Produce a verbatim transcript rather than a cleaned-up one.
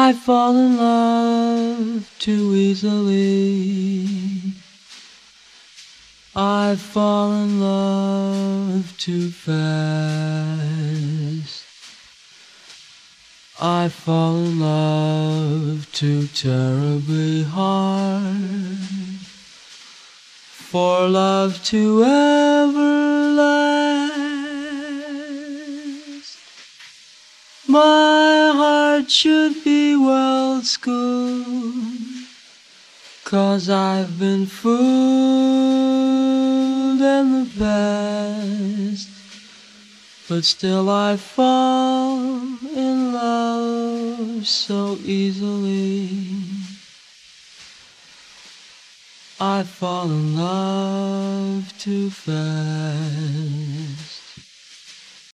I fall in love too easily. I fall in love too fast. I fall in love too terribly hard for love to ever last. My heart should be well schooled, 'cause I've been fooled in the past. But still I fall in love so easily. I fall in love too fast.